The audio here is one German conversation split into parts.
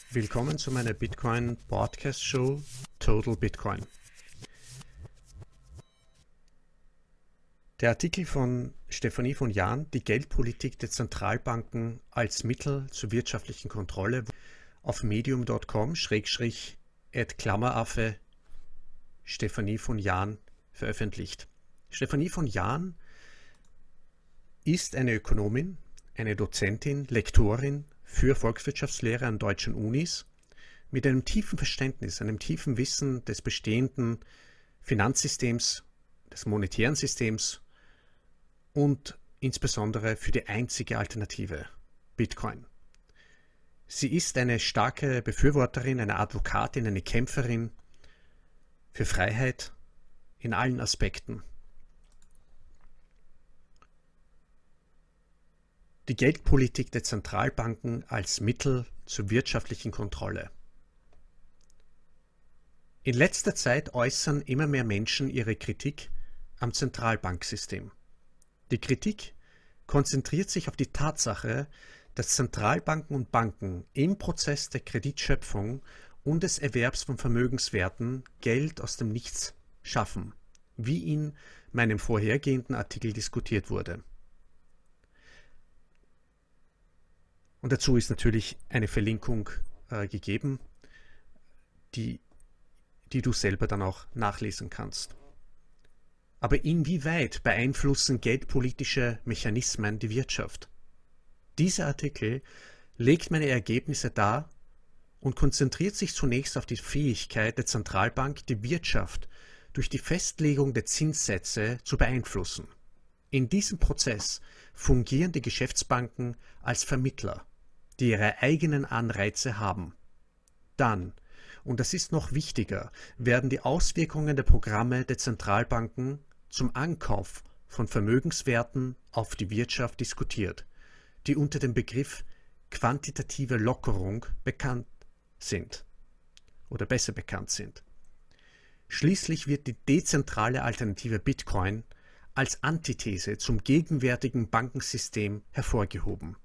Willkommen zu meiner Bitcoin Podcast Show Total Bitcoin. Der Artikel von Stefanie von Jahn, die Geldpolitik der Zentralbanken als Mittel zur wirtschaftlichen Kontrolle, auf medium.com/@Klammeraffe Stefanie von Jahn veröffentlicht. Stefanie von Jahn ist eine Ökonomin, eine Dozentin, Lektorin für Volkswirtschaftslehre an deutschen Unis mit einem tiefen Verständnis, einem tiefen Wissen des bestehenden Finanzsystems, des monetären Systems und insbesondere für die einzige Alternative, Bitcoin. Sie ist eine starke Befürworterin, eine Advokatin, eine Kämpferin für Freiheit in allen Aspekten. Die Geldpolitik der Zentralbanken als Mittel zur wirtschaftlichen Kontrolle. In letzter Zeit äußern immer mehr Menschen ihre Kritik am Zentralbanksystem. Die Kritik konzentriert sich auf die Tatsache, dass Zentralbanken und Banken im Prozess der Kreditschöpfung und des Erwerbs von Vermögenswerten Geld aus dem Nichts schaffen, wie in meinem vorhergehenden Artikel diskutiert wurde. Und dazu ist natürlich eine Verlinkung gegeben, die du selber dann auch nachlesen kannst. Aber inwieweit beeinflussen geldpolitische Mechanismen die Wirtschaft? Dieser Artikel legt meine Ergebnisse dar und konzentriert sich zunächst auf die Fähigkeit der Zentralbank, die Wirtschaft durch die Festlegung der Zinssätze zu beeinflussen. In diesem Prozess fungieren die Geschäftsbanken als Vermittler, die ihre eigenen Anreize haben. Dann, und das ist noch wichtiger, werden die Auswirkungen der Programme der Zentralbanken zum Ankauf von Vermögenswerten auf die Wirtschaft diskutiert, die unter dem Begriff quantitative Lockerung bekannt sind oder besser bekannt sind. Schließlich wird die dezentrale Alternative Bitcoin als Antithese zum gegenwärtigen Bankensystem hervorgehoben.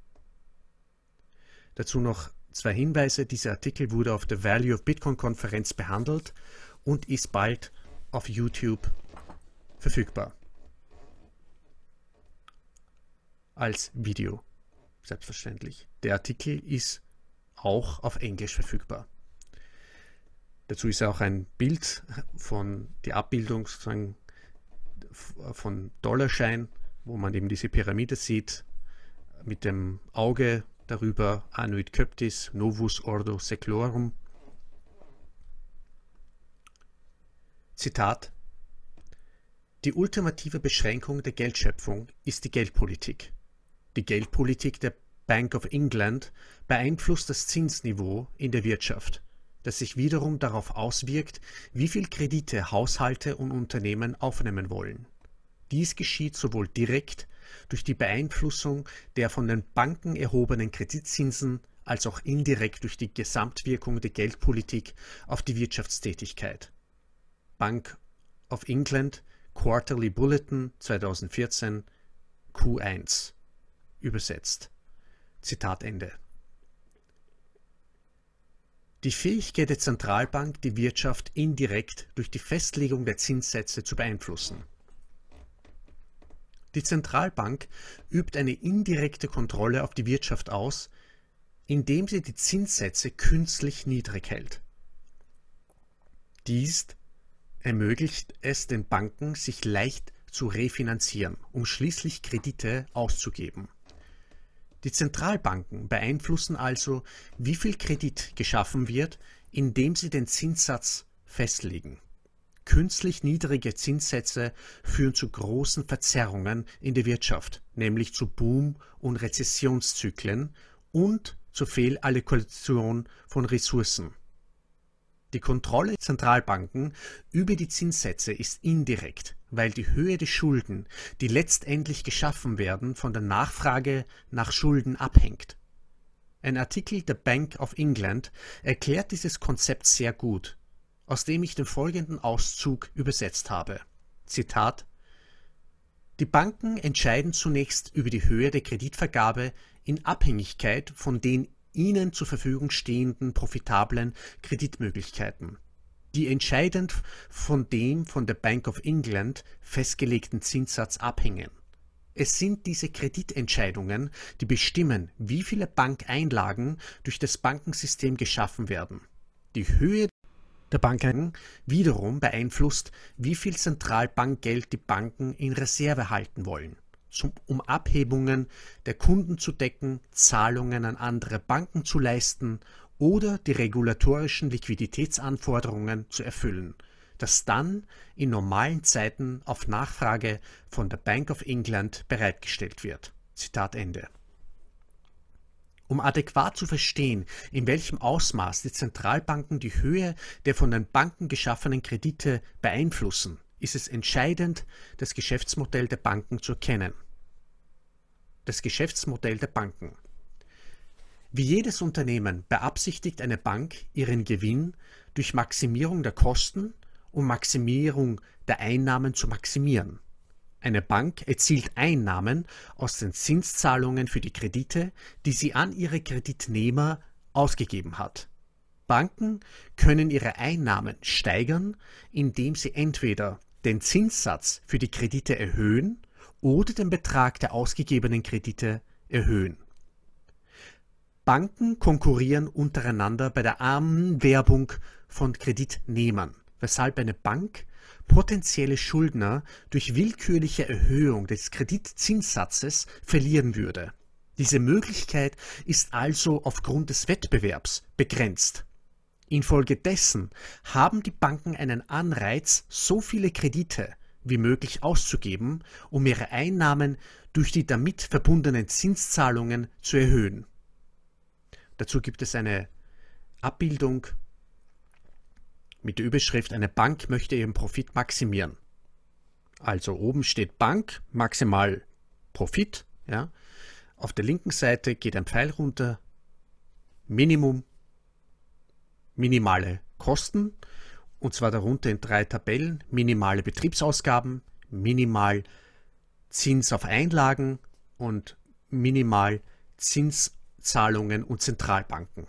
Dazu noch zwei Hinweise. Dieser Artikel wurde auf der Value of Bitcoin Konferenz behandelt und ist bald auf YouTube verfügbar. Als Video, selbstverständlich. Der Artikel ist auch auf Englisch verfügbar. Dazu ist auch ein Bild von die Abbildung sozusagen von Dollarschein, wo man eben diese Pyramide sieht, mit dem Auge darüber Annuit Coeptis, Novus Ordo Seclorum. Zitat: Die ultimative Beschränkung der Geldschöpfung ist die Geldpolitik. Die Geldpolitik der Bank of England beeinflusst das Zinsniveau in der Wirtschaft, das sich wiederum darauf auswirkt, wie viel Kredite Haushalte und Unternehmen aufnehmen wollen. Dies geschieht sowohl direkt durch die Beeinflussung der von den Banken erhobenen Kreditzinsen als auch indirekt durch die Gesamtwirkung der Geldpolitik auf die Wirtschaftstätigkeit. Bank of England Quarterly Bulletin 2014 Q1 übersetzt. Zitat Ende. Die Fähigkeit der Zentralbank, die Wirtschaft indirekt durch die Festlegung der Zinssätze zu beeinflussen. Die Zentralbank übt eine indirekte Kontrolle auf die Wirtschaft aus, indem sie die Zinssätze künstlich niedrig hält. Dies ermöglicht es den Banken, sich leicht zu refinanzieren, um schließlich Kredite auszugeben. Die Zentralbanken beeinflussen also, wie viel Kredit geschaffen wird, indem sie den Zinssatz festlegen. Künstlich niedrige Zinssätze führen zu großen Verzerrungen in der Wirtschaft, nämlich zu Boom- und Rezessionszyklen und zur Fehlallokation von Ressourcen. Die Kontrolle der Zentralbanken über die Zinssätze ist indirekt, weil die Höhe der Schulden, die letztendlich geschaffen werden, von der Nachfrage nach Schulden abhängt. Ein Artikel der Bank of England erklärt dieses Konzept sehr gut, aus dem ich den folgenden Auszug übersetzt habe. Zitat: Die Banken entscheiden zunächst über die Höhe der Kreditvergabe in Abhängigkeit von den ihnen zur Verfügung stehenden profitablen Kreditmöglichkeiten, die entscheidend von dem von der Bank of England festgelegten Zinssatz abhängen. Es sind diese Kreditentscheidungen, die bestimmen, wie viele Bankeinlagen durch das Bankensystem geschaffen werden. Die Höhe der Banken wiederum beeinflusst, wie viel Zentralbankgeld die Banken in Reserve halten wollen, um Abhebungen der Kunden zu decken, Zahlungen an andere Banken zu leisten oder die regulatorischen Liquiditätsanforderungen zu erfüllen, das dann in normalen Zeiten auf Nachfrage von der Bank of England bereitgestellt wird. Zitat Ende. Um adäquat zu verstehen, in welchem Ausmaß die Zentralbanken die Höhe der von den Banken geschaffenen Kredite beeinflussen, ist es entscheidend, das Geschäftsmodell der Banken zu erkennen. Das Geschäftsmodell der Banken. Wie jedes Unternehmen beabsichtigt eine Bank ihren Gewinn durch Maximierung der Kosten und Maximierung der Einnahmen zu maximieren. Eine Bank erzielt Einnahmen aus den Zinszahlungen für die Kredite, die sie an ihre Kreditnehmer ausgegeben hat. Banken können ihre Einnahmen steigern, indem sie entweder den Zinssatz für die Kredite erhöhen oder den Betrag der ausgegebenen Kredite erhöhen. Banken konkurrieren untereinander bei der Anwerbung von Kreditnehmern, weshalb eine Bank potenzielle Schuldner durch willkürliche Erhöhung des Kreditzinssatzes verlieren würde. Diese Möglichkeit ist also aufgrund des Wettbewerbs begrenzt. Infolgedessen haben die Banken einen Anreiz, so viele Kredite wie möglich auszugeben, um ihre Einnahmen durch die damit verbundenen Zinszahlungen zu erhöhen. Dazu gibt es eine Abbildung mit der Überschrift: Eine Bank möchte ihren Profit maximieren. Also oben steht Bank, maximal Profit. Ja. Auf der linken Seite geht ein Pfeil runter, Minimum, minimale Kosten, und zwar darunter in 3 Tabellen: minimale Betriebsausgaben, minimal Zins auf Einlagen und minimal Zinszahlungen und Zentralbanken.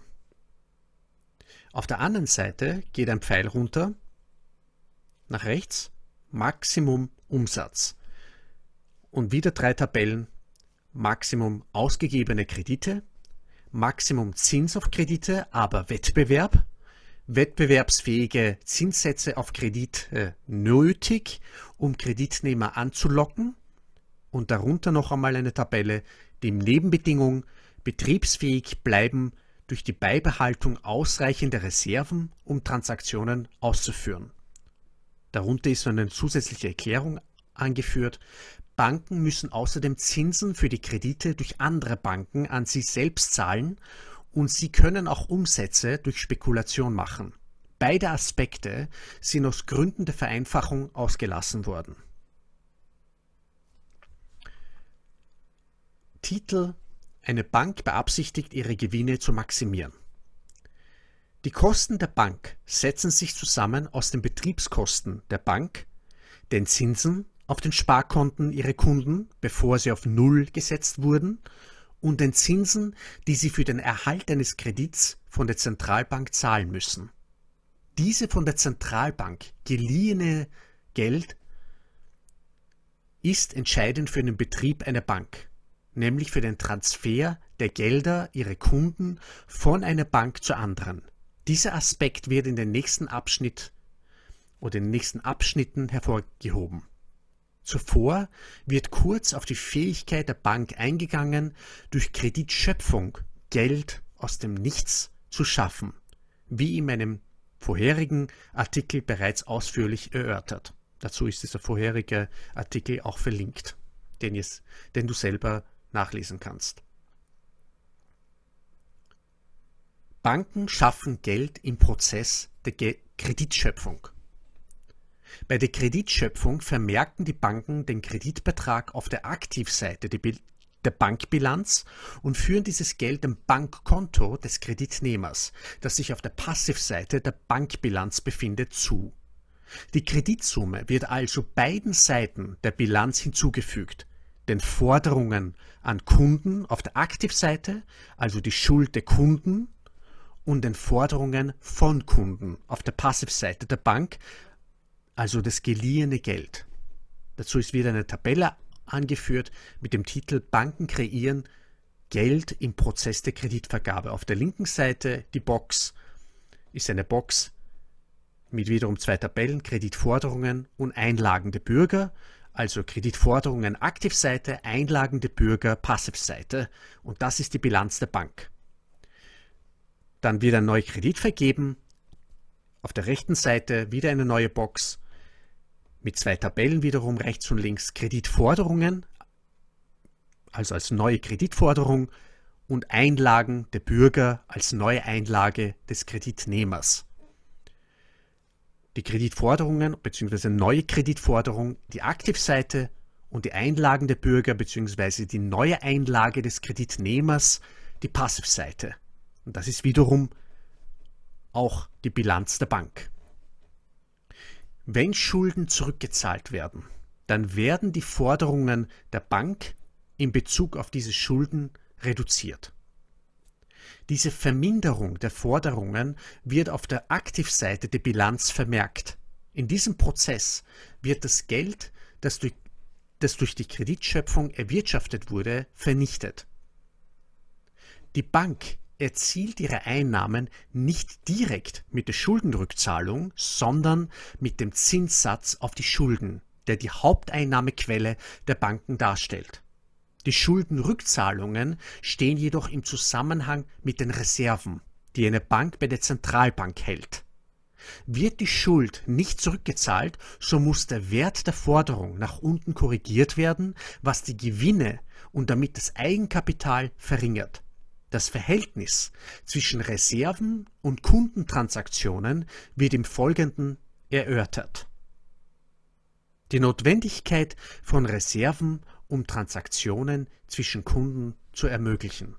Auf der anderen Seite geht ein Pfeil runter, nach rechts, Maximum Umsatz. Und wieder 3 Tabellen: Maximum ausgegebene Kredite, Maximum Zins auf Kredite, aber Wettbewerb, wettbewerbsfähige Zinssätze auf Kredite nötig, um Kreditnehmer anzulocken, und darunter noch einmal eine Tabelle: die Nebenbedingung betriebsfähig bleiben durch die Beibehaltung ausreichender Reserven, um Transaktionen auszuführen. Darunter ist eine zusätzliche Erklärung angeführt: Banken müssen außerdem Zinsen für die Kredite durch andere Banken an sie selbst zahlen, und sie können auch Umsätze durch Spekulation machen. Beide Aspekte sind aus Gründen der Vereinfachung ausgelassen worden. Titel: Eine Bank beabsichtigt, ihre Gewinne zu maximieren. Die Kosten der Bank setzen sich zusammen aus den Betriebskosten der Bank, den Zinsen auf den Sparkonten ihrer Kunden, bevor sie auf Null gesetzt wurden, und den Zinsen, die sie für den Erhalt eines Kredits von der Zentralbank zahlen müssen. Diese von der Zentralbank geliehene Geld ist entscheidend für den Betrieb einer Bank, nämlich für den Transfer der Gelder ihrer Kunden von einer Bank zur anderen. Dieser Aspekt wird in den nächsten Abschnitt oder in den nächsten Abschnitten hervorgehoben. Zuvor wird kurz auf die Fähigkeit der Bank eingegangen, durch Kreditschöpfung Geld aus dem Nichts zu schaffen, wie in meinem vorherigen Artikel bereits ausführlich erörtert. Dazu ist dieser vorherige Artikel auch verlinkt, den du selber nachlesen kannst. Banken schaffen Geld im Prozess der Kreditschöpfung. Bei der Kreditschöpfung vermerken die Banken den Kreditbetrag auf der Aktivseite der Bankbilanz und führen dieses Geld dem Bankkonto des Kreditnehmers, das sich auf der Passivseite der Bankbilanz befindet, zu. Die Kreditsumme wird also beiden Seiten der Bilanz hinzugefügt. den Forderungen an Kunden auf der Aktivseite, also die Schuld der Kunden, und den Forderungen von Kunden auf der Passivseite der Bank, also das geliehene Geld. Dazu ist wieder eine Tabelle angeführt mit dem Titel Banken kreieren Geld im Prozess der Kreditvergabe. Auf der linken Seite die Box ist eine Box mit wiederum zwei Tabellen, Kreditforderungen und Einlagen der Bürger, also Kreditforderungen Aktivseite, Einlagen der Bürger Passivseite, und das ist die Bilanz der Bank. Dann wird ein neuer Kredit vergeben. Auf der rechten Seite wieder eine neue Box mit zwei Tabellen wiederum rechts und links. Kreditforderungen, also als neue Kreditforderung, und Einlagen der Bürger als neue Einlage des Kreditnehmers. Die Kreditforderungen bzw. neue Kreditforderung, die Aktivseite, und die Einlagen der Bürger bzw. die neue Einlage des Kreditnehmers, die Passivseite. Und das ist wiederum auch die Bilanz der Bank. Wenn Schulden zurückgezahlt werden, dann werden die Forderungen der Bank in Bezug auf diese Schulden reduziert. Diese Verminderung der Forderungen wird auf der Aktivseite der Bilanz vermerkt. In diesem Prozess wird das Geld, das durch die Kreditschöpfung erwirtschaftet wurde, vernichtet. Die Bank erzielt ihre Einnahmen nicht direkt mit der Schuldenrückzahlung, sondern mit dem Zinssatz auf die Schulden, der die Haupteinnahmequelle der Banken darstellt. Die Schuldenrückzahlungen stehen jedoch im Zusammenhang mit den Reserven, die eine Bank bei der Zentralbank hält. Wird die Schuld nicht zurückgezahlt, so muss der Wert der Forderung nach unten korrigiert werden, was die Gewinne und damit das Eigenkapital verringert. Das Verhältnis zwischen Reserven und Kundentransaktionen wird im Folgenden erörtert. Die Notwendigkeit von Reserven, um Transaktionen zwischen Kunden zu ermöglichen.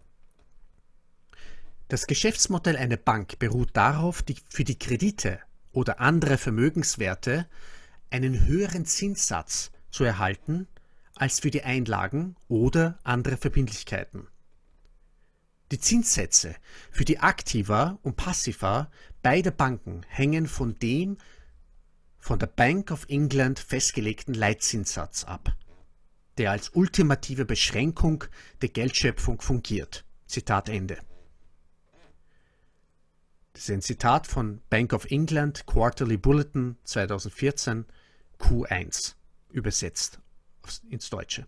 Das Geschäftsmodell einer Bank beruht darauf, für die Kredite oder andere Vermögenswerte einen höheren Zinssatz zu erhalten als für die Einlagen oder andere Verbindlichkeiten. Die Zinssätze für die Aktiva und Passiva beider Banken hängen von dem von der Bank of England festgelegten Leitzinssatz ab, der als ultimative Beschränkung der Geldschöpfung fungiert. Zitat Ende. Das ist ein Zitat von Bank of England, Quarterly Bulletin 2014, Q1, übersetzt ins Deutsche.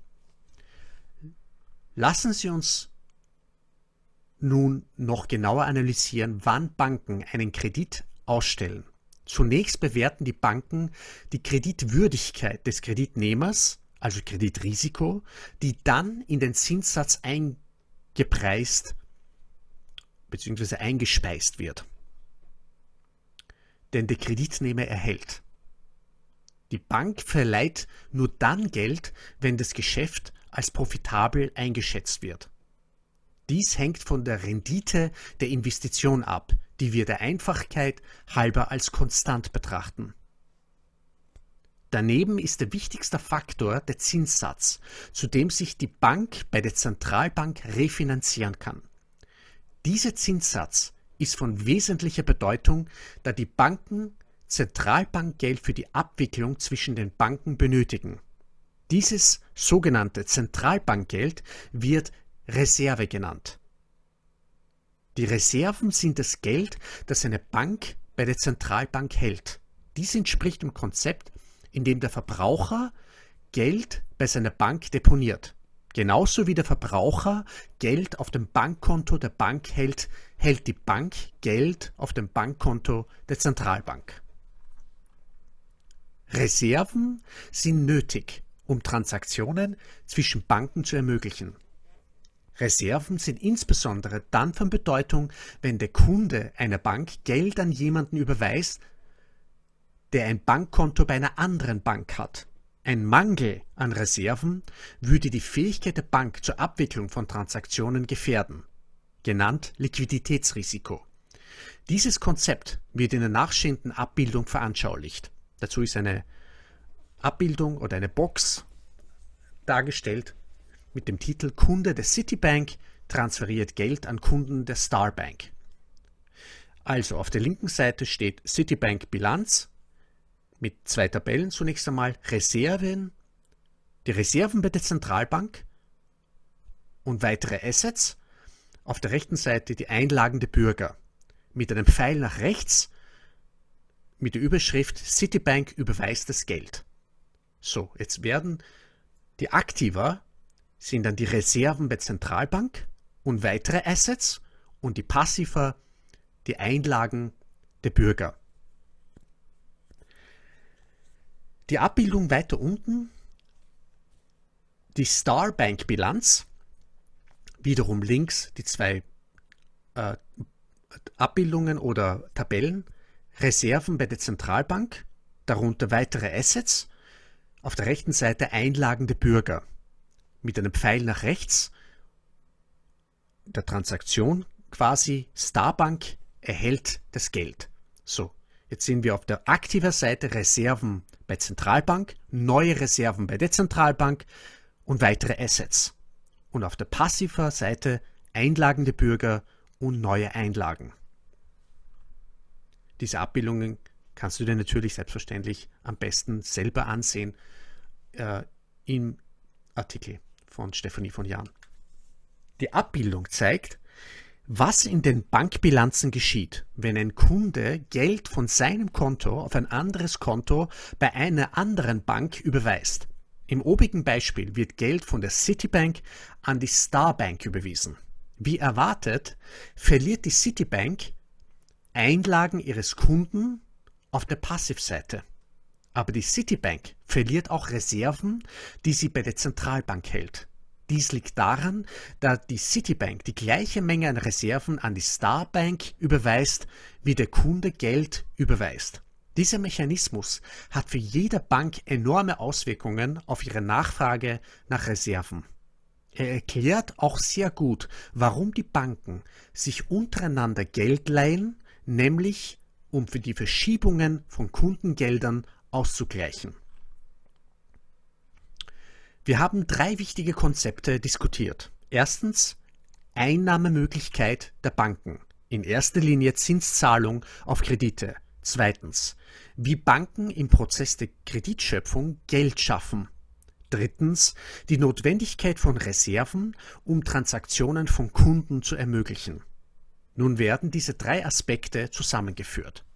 Lassen Sie uns nun noch genauer analysieren, wann Banken einen Kredit ausstellen. Zunächst bewerten die Banken die Kreditwürdigkeit des Kreditnehmers, also Kreditrisiko, die dann in den Zinssatz eingepreist bzw. eingespeist wird, den der Kreditnehmer erhält. Die Bank verleiht nur dann Geld, wenn das Geschäft als profitabel eingeschätzt wird. Dies hängt von der Rendite der Investition ab, die wir der Einfachheit halber als konstant betrachten. Daneben ist der wichtigste Faktor der Zinssatz, zu dem sich die Bank bei der Zentralbank refinanzieren kann. Dieser Zinssatz ist von wesentlicher Bedeutung, da die Banken Zentralbankgeld für die Abwicklung zwischen den Banken benötigen. Dieses sogenannte Zentralbankgeld wird Reserve genannt. Die Reserven sind das Geld, das eine Bank bei der Zentralbank hält. Dies entspricht dem Konzept, in dem der Verbraucher Geld bei seiner Bank deponiert. Genauso wie der Verbraucher Geld auf dem Bankkonto der Bank hält, hält die Bank Geld auf dem Bankkonto der Zentralbank. Reserven sind nötig, um Transaktionen zwischen Banken zu ermöglichen. Reserven sind insbesondere dann von Bedeutung, wenn der Kunde einer Bank Geld an jemanden überweist, der ein Bankkonto bei einer anderen Bank hat. Ein Mangel an Reserven würde die Fähigkeit der Bank zur Abwicklung von Transaktionen gefährden, genannt Liquiditätsrisiko. Dieses Konzept wird in der nachstehenden Abbildung veranschaulicht. Dazu ist eine Abbildung oder eine Box dargestellt mit dem Titel Kunde der Citibank transferiert Geld an Kunden der Starbank. Also auf der linken Seite steht Citibank Bilanz mit 2 Tabellen zunächst einmal, Reserven, die Reserven bei der Zentralbank und weitere Assets. Auf der rechten Seite die Einlagen der Bürger mit einem Pfeil nach rechts mit der Überschrift Citibank überweist das Geld. So, jetzt werden die Aktiva sind dann die Reserven bei Zentralbank und weitere Assets und die Passiva die Einlagen der Bürger. Die Abbildung weiter unten, die Starbank-Bilanz, wiederum links die 2 Abbildungen oder Tabellen, Reserven bei der Zentralbank, darunter weitere Assets, auf der rechten Seite Einlagen der Bürger, mit einem Pfeil nach rechts, der Transaktion quasi, Starbank erhält das Geld. So, jetzt sind wir auf der aktiven Seite Reserven bei Zentralbank, neue Reserven bei der Zentralbank und weitere Assets. Und auf der passiven Seite Einlagen der Bürger und neue Einlagen. Diese Abbildungen kannst du dir natürlich selbstverständlich am besten selber ansehen im Artikel von Stefanie von Jahn. Die Abbildung zeigt, was in den Bankbilanzen geschieht, wenn ein Kunde Geld von seinem Konto auf ein anderes Konto bei einer anderen Bank überweist. Im obigen Beispiel wird Geld von der Citibank an die Starbank überwiesen. Wie erwartet, verliert die Citibank Einlagen ihres Kunden auf der Passivseite. Aber die Citibank verliert auch Reserven, die sie bei der Zentralbank hält. Dies liegt daran, da die Citibank die gleiche Menge an Reserven an die Starbank überweist, wie der Kunde Geld überweist. Dieser Mechanismus hat für jede Bank enorme Auswirkungen auf ihre Nachfrage nach Reserven. Er erklärt auch sehr gut, warum die Banken sich untereinander Geld leihen, nämlich um für die Verschiebungen von Kundengeldern auszugleichen. Wir haben 3 wichtige Konzepte diskutiert. Erstens, Einnahmemöglichkeit der Banken. In erster Linie Zinszahlung auf Kredite. Zweitens, wie Banken im Prozess der Kreditschöpfung Geld schaffen. Drittens, die Notwendigkeit von Reserven, um Transaktionen von Kunden zu ermöglichen. Nun werden diese 3 Aspekte zusammengeführt.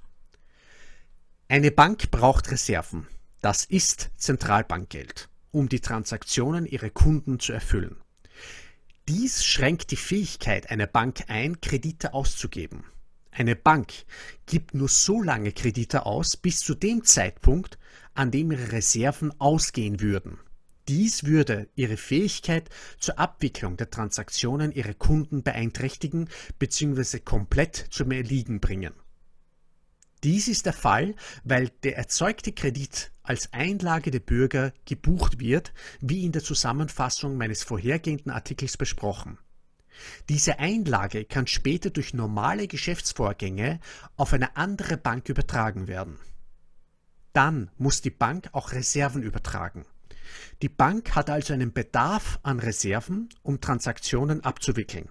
Eine Bank braucht Reserven. Das ist Zentralbankgeld, um die Transaktionen ihrer Kunden zu erfüllen. Dies schränkt die Fähigkeit einer Bank ein, Kredite auszugeben. Eine Bank gibt nur so lange Kredite aus, bis zu dem Zeitpunkt, an dem ihre Reserven ausgehen würden. Dies würde ihre Fähigkeit zur Abwicklung der Transaktionen ihrer Kunden beeinträchtigen bzw. komplett zum Erliegen bringen. Dies ist der Fall, weil der erzeugte Kredit als Einlage der Bürger gebucht wird, wie in der Zusammenfassung meines vorhergehenden Artikels besprochen. Diese Einlage kann später durch normale Geschäftsvorgänge auf eine andere Bank übertragen werden. Dann muss die Bank auch Reserven übertragen. Die Bank hat also einen Bedarf an Reserven, um Transaktionen abzuwickeln.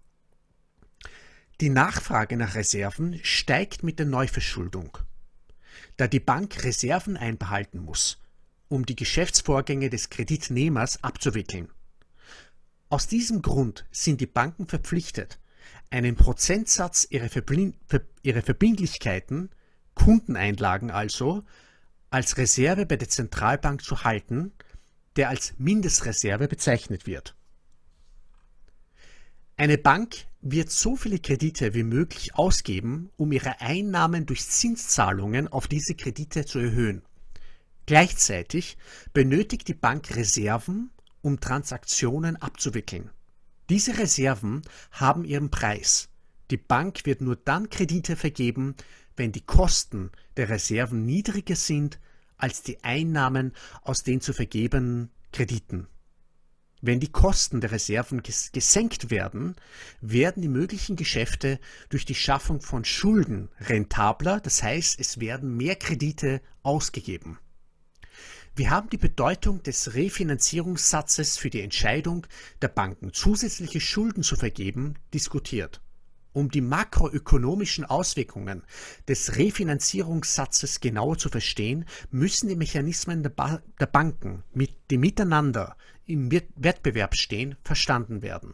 Die Nachfrage nach Reserven steigt mit der Neuverschuldung, da die Bank Reserven einbehalten muss, um die Geschäftsvorgänge des Kreditnehmers abzuwickeln. Aus diesem Grund sind die Banken verpflichtet, einen Prozentsatz ihrer Verbindlichkeiten, Kundeneinlagen also, als Reserve bei der Zentralbank zu halten, der als Mindestreserve bezeichnet wird. Eine Bank wird so viele Kredite wie möglich ausgeben, um ihre Einnahmen durch Zinszahlungen auf diese Kredite zu erhöhen. Gleichzeitig benötigt die Bank Reserven, um Transaktionen abzuwickeln. Diese Reserven haben ihren Preis. Die Bank wird nur dann Kredite vergeben, wenn die Kosten der Reserven niedriger sind als die Einnahmen aus den zu vergebenen Krediten. Wenn die Kosten der Reserven gesenkt werden, werden die möglichen Geschäfte durch die Schaffung von Schulden rentabler, das heißt, es werden mehr Kredite ausgegeben. Wir haben die Bedeutung des Refinanzierungssatzes für die Entscheidung der Banken, zusätzliche Schulden zu vergeben, diskutiert. Um die makroökonomischen Auswirkungen des Refinanzierungssatzes genauer zu verstehen, müssen die Mechanismen der Banken, die miteinander im Wettbewerb stehen, verstanden werden.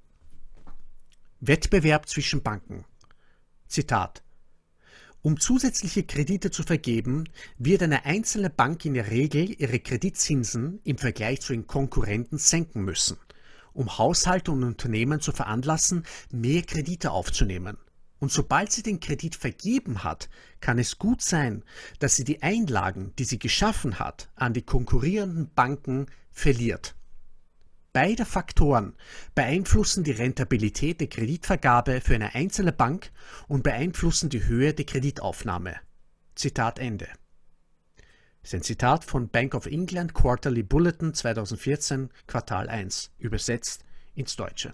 Wettbewerb zwischen Banken. Zitat: Um zusätzliche Kredite zu vergeben, wird eine einzelne Bank in der Regel ihre Kreditzinsen im Vergleich zu den Konkurrenten senken müssen, um Haushalte und Unternehmen zu veranlassen, mehr Kredite aufzunehmen. Und sobald sie den Kredit vergeben hat, kann es gut sein, dass sie die Einlagen, die sie geschaffen hat, an die konkurrierenden Banken verliert. Beide Faktoren beeinflussen die Rentabilität der Kreditvergabe für eine einzelne Bank und beeinflussen die Höhe der Kreditaufnahme. Zitat Ende. Das ist ein Zitat von Bank of England Quarterly Bulletin 2014, Quartal 1, übersetzt ins Deutsche.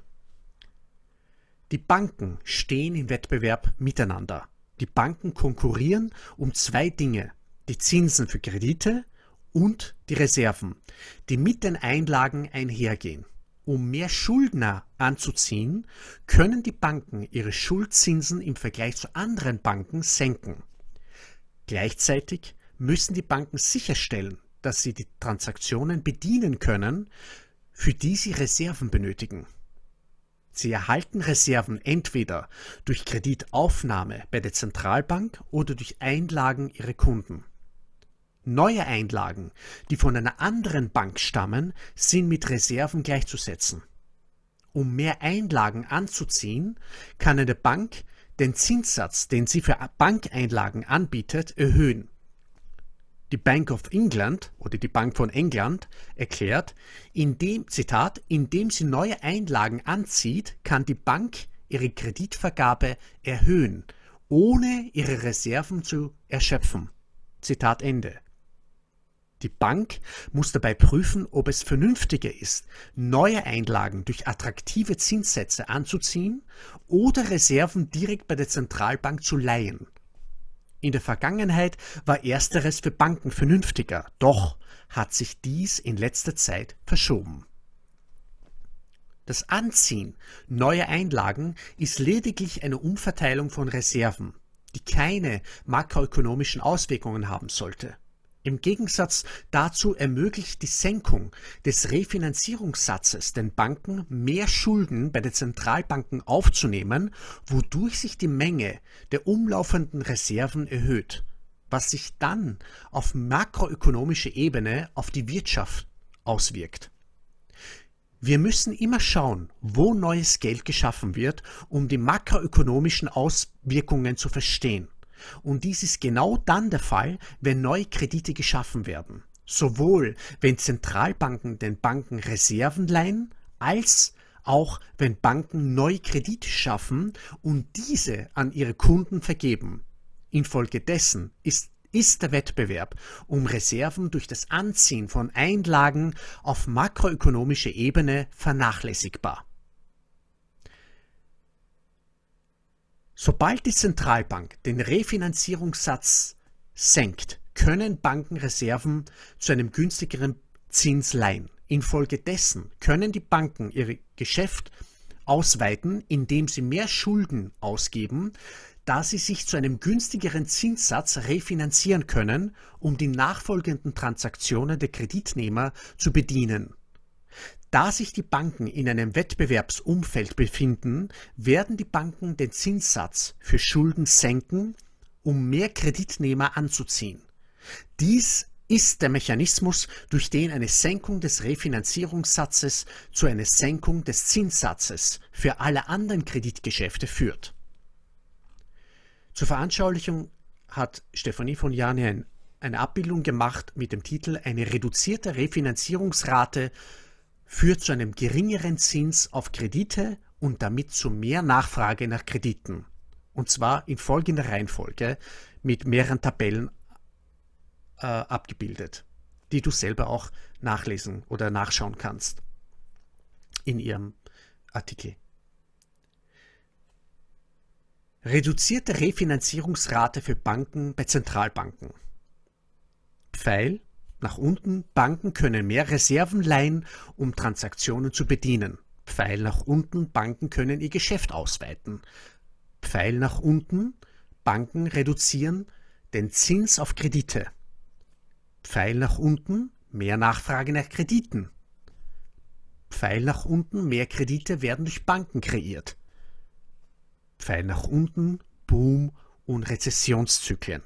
Die Banken stehen im Wettbewerb miteinander. Die Banken konkurrieren um zwei Dinge: die Zinsen für Kredite und die Reserven, die mit den Einlagen einhergehen. Um mehr Schuldner anzuziehen, können die Banken ihre Schuldzinsen im Vergleich zu anderen Banken senken. Gleichzeitig müssen die Banken sicherstellen, dass sie die Transaktionen bedienen können, für die sie Reserven benötigen. Sie erhalten Reserven entweder durch Kreditaufnahme bei der Zentralbank oder durch Einlagen ihrer Kunden. Neue Einlagen, die von einer anderen Bank stammen, sind mit Reserven gleichzusetzen. Um mehr Einlagen anzuziehen, kann eine Bank den Zinssatz, den sie für Bankeinlagen anbietet, erhöhen. Die Bank of England oder die Bank von England erklärt, Zitat, indem sie neue Einlagen anzieht, kann die Bank ihre Kreditvergabe erhöhen, ohne ihre Reserven zu erschöpfen. Zitat Ende. Die Bank muss dabei prüfen, ob es vernünftiger ist, neue Einlagen durch attraktive Zinssätze anzuziehen oder Reserven direkt bei der Zentralbank zu leihen. In der Vergangenheit war ersteres für Banken vernünftiger, doch hat sich dies in letzter Zeit verschoben. Das Anziehen neuer Einlagen ist lediglich eine Umverteilung von Reserven, die keine makroökonomischen Auswirkungen haben sollte. Im Gegensatz dazu ermöglicht die Senkung des Refinanzierungssatzes den Banken, mehr Schulden bei den Zentralbanken aufzunehmen, wodurch sich die Menge der umlaufenden Reserven erhöht, was sich dann auf makroökonomischer Ebene auf die Wirtschaft auswirkt. Wir müssen immer schauen, wo neues Geld geschaffen wird, um die makroökonomischen Auswirkungen zu verstehen. Und dies ist genau dann der Fall, wenn neue Kredite geschaffen werden. Sowohl wenn Zentralbanken den Banken Reserven leihen, als auch wenn Banken neue Kredite schaffen und diese an ihre Kunden vergeben. Infolgedessen ist der Wettbewerb um Reserven durch das Anziehen von Einlagen auf makroökonomischer Ebene vernachlässigbar. Sobald die Zentralbank den Refinanzierungssatz senkt, können Banken Reserven zu einem günstigeren Zins leihen. Infolgedessen können die Banken ihr Geschäft ausweiten, indem sie mehr Schulden ausgeben, da sie sich zu einem günstigeren Zinssatz refinanzieren können, um die nachfolgenden Transaktionen der Kreditnehmer zu bedienen. Da sich die Banken in einem Wettbewerbsumfeld befinden, werden die Banken den Zinssatz für Schulden senken, um mehr Kreditnehmer anzuziehen. Dies ist der Mechanismus, durch den eine Senkung des Refinanzierungssatzes zu einer Senkung des Zinssatzes für alle anderen Kreditgeschäfte führt. Zur Veranschaulichung hat Stefanie von Jani eine Abbildung gemacht mit dem Titel „Eine reduzierte Refinanzierungsrate führt zu einem geringeren Zins auf Kredite und damit zu mehr Nachfrage nach Krediten." Und zwar in folgender Reihenfolge mit mehreren Tabellen abgebildet, die du selber auch nachlesen oder nachschauen kannst in ihrem Artikel. Reduzierte Refinanzierungsrate für Banken bei Zentralbanken. Pfeil nach unten, Banken können mehr Reserven leihen, um Transaktionen zu bedienen. Pfeil nach unten, Banken können ihr Geschäft ausweiten. Pfeil nach unten, Banken reduzieren den Zins auf Kredite. Pfeil nach unten, mehr Nachfrage nach Krediten. Pfeil nach unten, mehr Kredite werden durch Banken kreiert. Pfeil nach unten, Boom und Rezessionszyklen.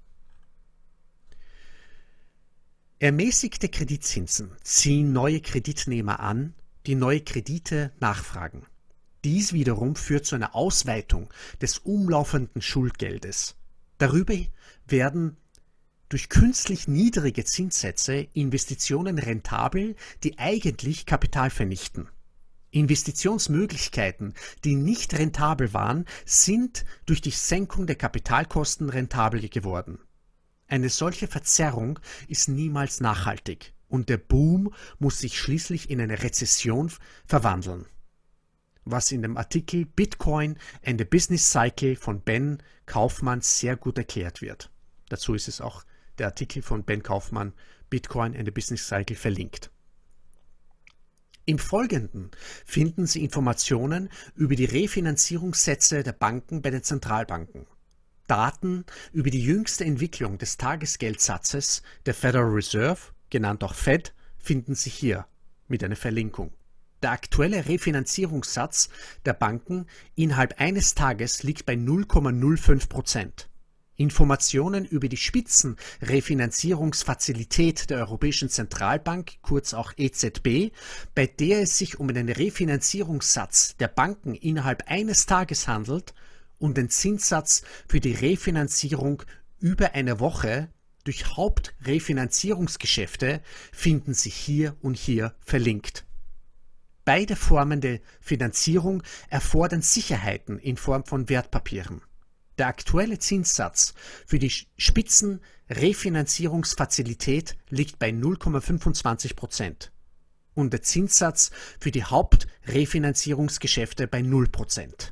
Ermäßigte Kreditzinsen ziehen neue Kreditnehmer an, die neue Kredite nachfragen. Dies wiederum führt zu einer Ausweitung des umlaufenden Schuldgeldes. Darüber werden durch künstlich niedrige Zinssätze Investitionen rentabel, die eigentlich Kapital vernichten. Investitionsmöglichkeiten, die nicht rentabel waren, sind durch die Senkung der Kapitalkosten rentabel geworden. Eine solche Verzerrung ist niemals nachhaltig und der Boom muss sich schließlich in eine Rezession verwandeln. Was in dem Artikel Bitcoin and the Business Cycle von Ben Kaufman sehr gut erklärt wird. Dazu ist es auch der Artikel von Ben Kaufman, Bitcoin and the Business Cycle, verlinkt. Im Folgenden finden Sie Informationen über die Refinanzierungssätze der Banken bei den Zentralbanken. Daten über die jüngste Entwicklung des Tagesgeldsatzes der Federal Reserve, genannt auch Fed, finden Sie hier mit einer Verlinkung. Der aktuelle Refinanzierungssatz der Banken innerhalb eines Tages liegt bei 0,05%. Informationen über die Spitzenrefinanzierungsfazilität der Europäischen Zentralbank, kurz auch EZB, bei der es sich um einen Refinanzierungssatz der Banken innerhalb eines Tages handelt und den Zinssatz für die Refinanzierung über eine Woche durch Hauptrefinanzierungsgeschäfte, finden Sie hier und hier verlinkt. Beide Formen der Finanzierung erfordern Sicherheiten in Form von Wertpapieren. Der aktuelle Zinssatz für die Spitzenrefinanzierungsfazilität liegt bei 0,25% und der Zinssatz für die Hauptrefinanzierungsgeschäfte bei 0%.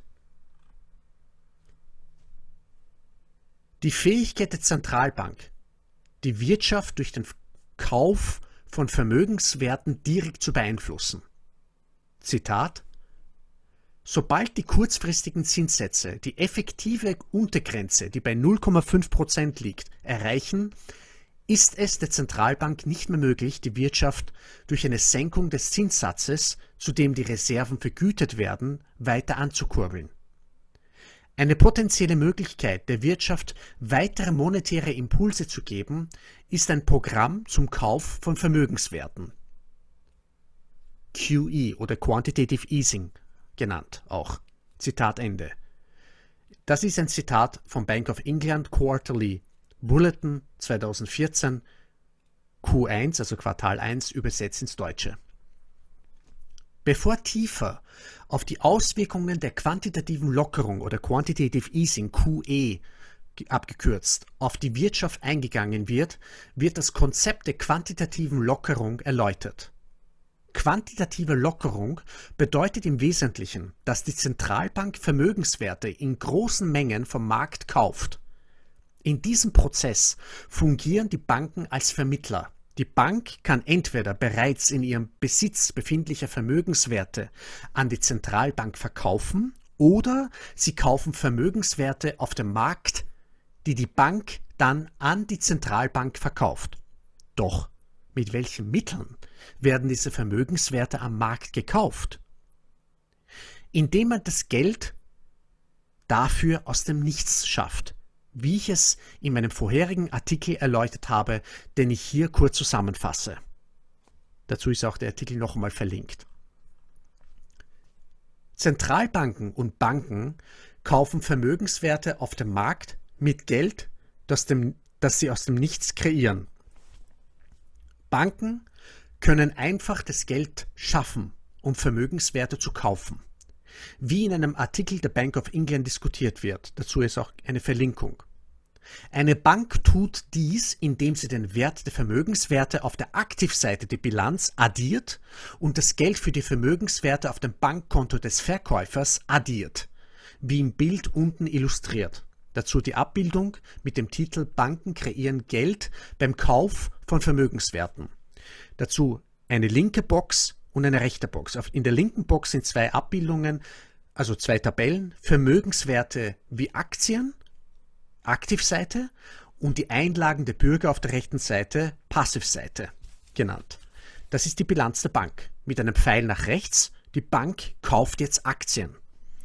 Die Fähigkeit der Zentralbank, die Wirtschaft durch den Kauf von Vermögenswerten direkt zu beeinflussen. Zitat: Sobald die kurzfristigen Zinssätze die effektive Untergrenze, die bei 0,5% liegt, erreichen, ist es der Zentralbank nicht mehr möglich, die Wirtschaft durch eine Senkung des Zinssatzes, zu dem die Reserven vergütet werden, weiter anzukurbeln. Eine potenzielle Möglichkeit der Wirtschaft, weitere monetäre Impulse zu geben, ist ein Programm zum Kauf von Vermögenswerten. QE oder Quantitative Easing genannt auch. Zitat Ende. Das ist ein Zitat vom Bank of England Quarterly Bulletin 2014 Q1, also Quartal 1, übersetzt ins Deutsche. Bevor tiefer auf die Auswirkungen der quantitativen Lockerung oder Quantitative Easing QE abgekürzt auf die Wirtschaft eingegangen wird, wird das Konzept der quantitativen Lockerung erläutert. Quantitative Lockerung bedeutet im Wesentlichen, dass die Zentralbank Vermögenswerte in großen Mengen vom Markt kauft. In diesem Prozess fungieren die Banken als Vermittler. Die Bank kann entweder bereits in ihrem Besitz befindliche Vermögenswerte an die Zentralbank verkaufen oder sie kaufen Vermögenswerte auf dem Markt, die die Bank dann an die Zentralbank verkauft. Doch mit welchen Mitteln werden diese Vermögenswerte am Markt gekauft? Indem man das Geld dafür aus dem Nichts schafft, wie ich es in meinem vorherigen Artikel erläutert habe, den ich hier kurz zusammenfasse. Dazu ist auch der Artikel noch einmal verlinkt. Zentralbanken und Banken kaufen Vermögenswerte auf dem Markt mit Geld, das sie aus dem Nichts kreieren. Banken können einfach das Geld schaffen, um Vermögenswerte zu kaufen. Wie in einem Artikel der Bank of England diskutiert wird, dazu ist auch eine Verlinkung. Eine Bank tut dies, indem sie den Wert der Vermögenswerte auf der Aktivseite der Bilanz addiert und das Geld für die Vermögenswerte auf dem Bankkonto des Verkäufers addiert, wie im Bild unten illustriert. Dazu die Abbildung mit dem Titel Banken kreieren Geld beim Kauf von Vermögenswerten. Dazu eine linke Box und eine rechte Box. In der linken Box sind zwei Abbildungen, also zwei Tabellen, Vermögenswerte wie Aktien, Aktivseite, und die Einlagen der Bürger auf der rechten Seite, Passivseite genannt. Das ist die Bilanz der Bank. Mit einem Pfeil nach rechts, die Bank kauft jetzt Aktien.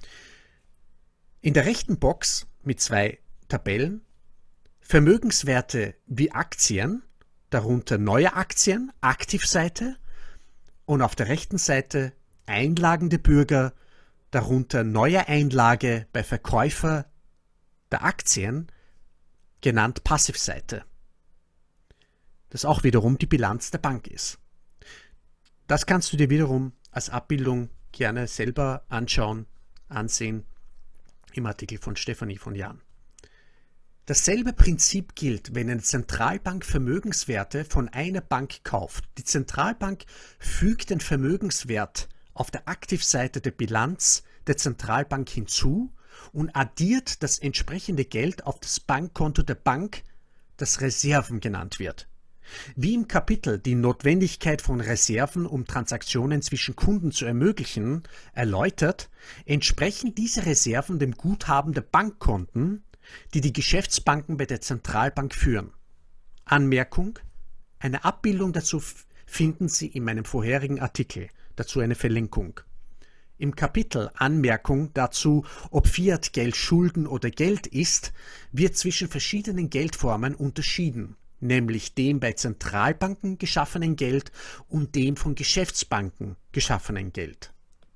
In der rechten Box mit zwei Tabellen, Vermögenswerte wie Aktien, darunter neue Aktien, Aktivseite, und auf der rechten Seite Einlagen der Bürger, darunter neue Einlage bei Verkäufer der Aktien, genannt Passivseite. Das auch wiederum die Bilanz der Bank ist. Das kannst du dir wiederum als Abbildung gerne selber anschauen, ansehen im Artikel von Stefanie von Jahn. Dasselbe Prinzip gilt, wenn eine Zentralbank Vermögenswerte von einer Bank kauft. Die Zentralbank fügt den Vermögenswert auf der Aktivseite der Bilanz der Zentralbank hinzu und addiert das entsprechende Geld auf das Bankkonto der Bank, das Reserven genannt wird. Wie im Kapitel die Notwendigkeit von Reserven, um Transaktionen zwischen Kunden zu ermöglichen, erläutert, entsprechen diese Reserven dem Guthaben der Bankkonten, die die Geschäftsbanken bei der Zentralbank führen. Anmerkung: Eine Abbildung dazu finden Sie in meinem vorherigen Artikel, dazu eine Verlinkung. Im Kapitel Anmerkung dazu, ob Fiat-Geld Schulden oder Geld ist, wird zwischen verschiedenen Geldformen unterschieden, nämlich dem bei Zentralbanken geschaffenen Geld und dem von Geschäftsbanken geschaffenen Geld.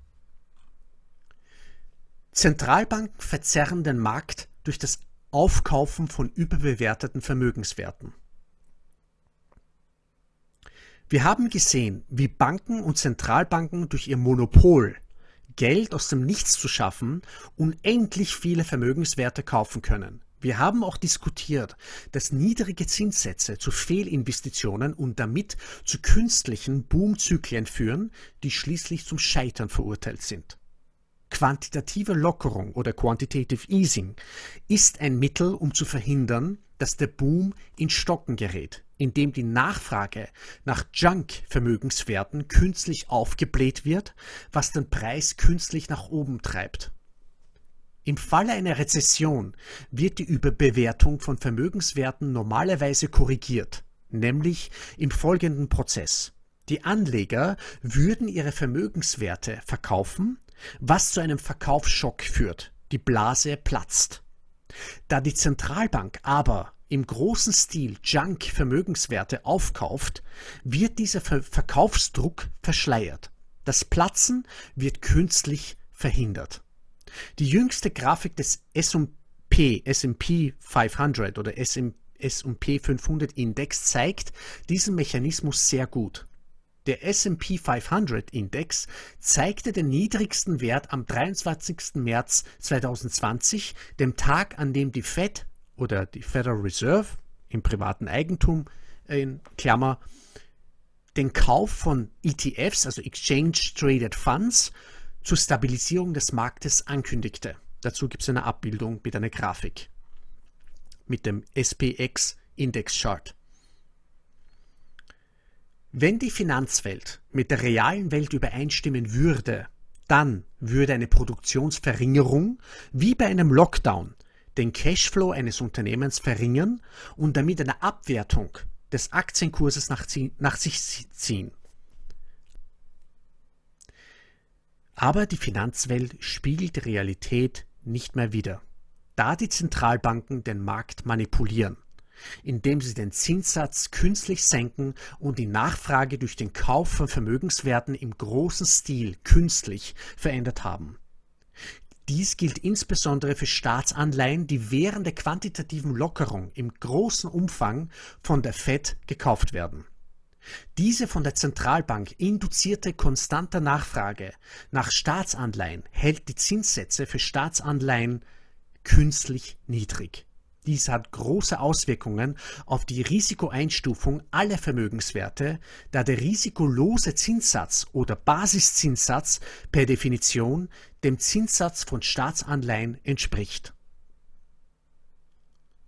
Zentralbanken verzerren den Markt durch das Aufkaufen von überbewerteten Vermögenswerten. Wir haben gesehen, wie Banken und Zentralbanken durch ihr Monopol, Geld aus dem Nichts zu schaffen, unendlich viele Vermögenswerte kaufen können. Wir haben auch diskutiert, dass niedrige Zinssätze zu Fehlinvestitionen und damit zu künstlichen Boomzyklen führen, die schließlich zum Scheitern verurteilt sind. Quantitative Lockerung oder Quantitative Easing ist ein Mittel, um zu verhindern, dass der Boom ins Stocken gerät, indem die Nachfrage nach Junk-Vermögenswerten künstlich aufgebläht wird, was den Preis künstlich nach oben treibt. Im Falle einer Rezession wird die Überbewertung von Vermögenswerten normalerweise korrigiert, nämlich im folgenden Prozess. Die Anleger würden ihre Vermögenswerte verkaufen, was zu einem Verkaufsschock führt. Die Blase platzt. Da die Zentralbank aber im großen Stil Junk-Vermögenswerte aufkauft, wird dieser Verkaufsdruck verschleiert. Das Platzen wird künstlich verhindert. Die jüngste Grafik des S&P 500 oder S&P 500 Index zeigt diesen Mechanismus sehr gut. Der S&P 500 Index zeigte den niedrigsten Wert am 23. März 2020, dem Tag, an dem die Fed oder die Federal Reserve im privaten Eigentum, in Klammer, den Kauf von ETFs, also Exchange Traded Funds, zur Stabilisierung des Marktes ankündigte. Dazu gibt es eine Abbildung mit einer Grafik mit dem SPX Index Chart. Wenn die Finanzwelt mit der realen Welt übereinstimmen würde, dann würde eine Produktionsverringerung wie bei einem Lockdown den Cashflow eines Unternehmens verringern und damit eine Abwertung des Aktienkurses nach sich ziehen. Aber die Finanzwelt spiegelt die Realität nicht mehr wider, da die Zentralbanken den Markt manipulieren, indem sie den Zinssatz künstlich senken und die Nachfrage durch den Kauf von Vermögenswerten im großen Stil künstlich verändert haben. Dies gilt insbesondere für Staatsanleihen, die während der quantitativen Lockerung im großen Umfang von der Fed gekauft werden. Diese von der Zentralbank induzierte konstante Nachfrage nach Staatsanleihen hält die Zinssätze für Staatsanleihen künstlich niedrig. Dies hat große Auswirkungen auf die Risikoeinstufung aller Vermögenswerte, da der risikolose Zinssatz oder Basiszinssatz per Definition dem Zinssatz von Staatsanleihen entspricht.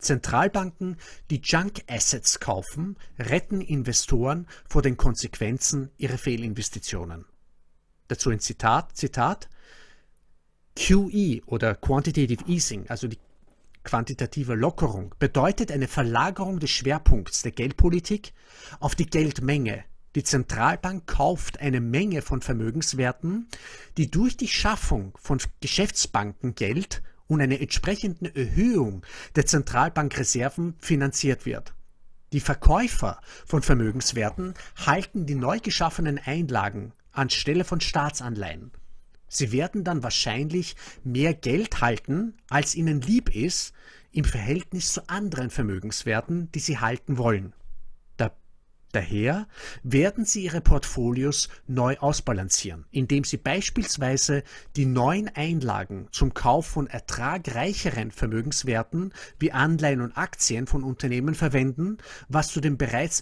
Zentralbanken, die Junk Assets kaufen, retten Investoren vor den Konsequenzen ihrer Fehlinvestitionen. Dazu ein Zitat, QE oder Quantitative Easing, also die quantitative Lockerung, bedeutet eine Verlagerung des Schwerpunkts der Geldpolitik auf die Geldmenge. Die Zentralbank kauft eine Menge von Vermögenswerten, die durch die Schaffung von Geschäftsbankengeld und eine entsprechende Erhöhung der Zentralbankreserven finanziert wird. Die Verkäufer von Vermögenswerten halten die neu geschaffenen Einlagen anstelle von Staatsanleihen. Sie werden dann wahrscheinlich mehr Geld halten, als ihnen lieb ist, im Verhältnis zu anderen Vermögenswerten, die sie halten wollen. Daher werden sie ihre Portfolios neu ausbalancieren, indem sie beispielsweise die neuen Einlagen zum Kauf von ertragreicheren Vermögenswerten wie Anleihen und Aktien von Unternehmen verwenden, was zu dem bereits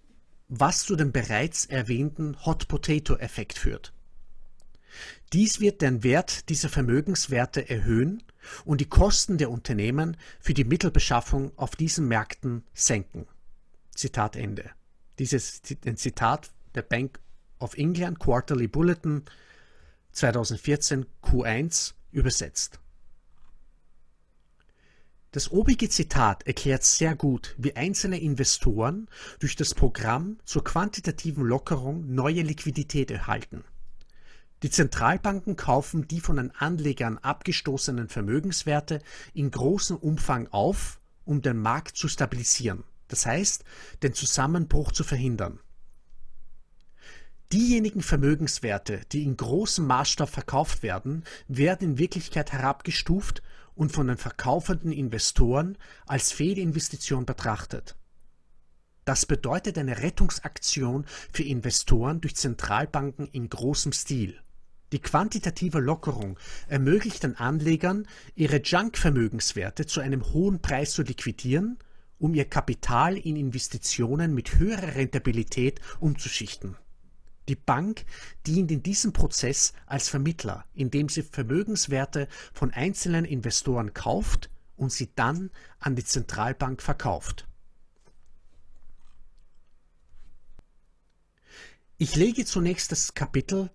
erwähnten Hot-Potato-Effekt führt. Dies wird den Wert dieser Vermögenswerte erhöhen und die Kosten der Unternehmen für die Mittelbeschaffung auf diesen Märkten senken. Zitat Ende. Dieses ein Zitat der Bank of England Quarterly Bulletin 2014 Q1 übersetzt. Das obige Zitat erklärt sehr gut, wie einzelne Investoren durch das Programm zur quantitativen Lockerung neue Liquidität erhalten. Die Zentralbanken kaufen die von den Anlegern abgestoßenen Vermögenswerte in großem Umfang auf, um den Markt zu stabilisieren, das heißt, den Zusammenbruch zu verhindern. Diejenigen Vermögenswerte, die in großem Maßstab verkauft werden, werden in Wirklichkeit herabgestuft und von den verkaufenden Investoren als Fehlinvestition betrachtet. Das bedeutet eine Rettungsaktion für Investoren durch Zentralbanken in großem Stil. Die quantitative Lockerung ermöglicht den Anlegern, ihre Junk-Vermögenswerte zu einem hohen Preis zu liquidieren, um ihr Kapital in Investitionen mit höherer Rentabilität umzuschichten. Die Bank dient in diesem Prozess als Vermittler, indem sie Vermögenswerte von einzelnen Investoren kauft und sie dann an die Zentralbank verkauft. Ich lege zunächst das Kapitel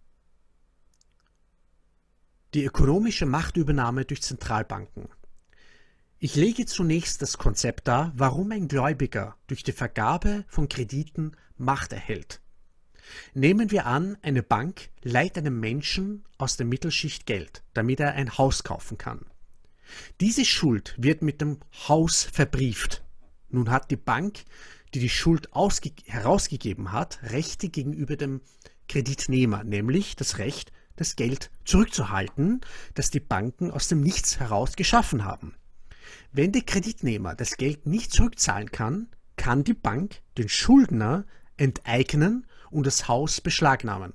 Die ökonomische Machtübernahme durch Zentralbanken. Ich lege zunächst das Konzept dar, warum ein Gläubiger durch die Vergabe von Krediten Macht erhält. Nehmen wir an, eine Bank leiht einem Menschen aus der Mittelschicht Geld, damit er ein Haus kaufen kann. Diese Schuld wird mit dem Haus verbrieft. Nun hat die Bank, die die Schuld herausgegeben hat, Rechte gegenüber dem Kreditnehmer, nämlich das Recht, das Geld zurückzuhalten, das die Banken aus dem Nichts heraus geschaffen haben. Wenn der Kreditnehmer das Geld nicht zurückzahlen kann, kann die Bank den Schuldner enteignen und das Haus beschlagnahmen.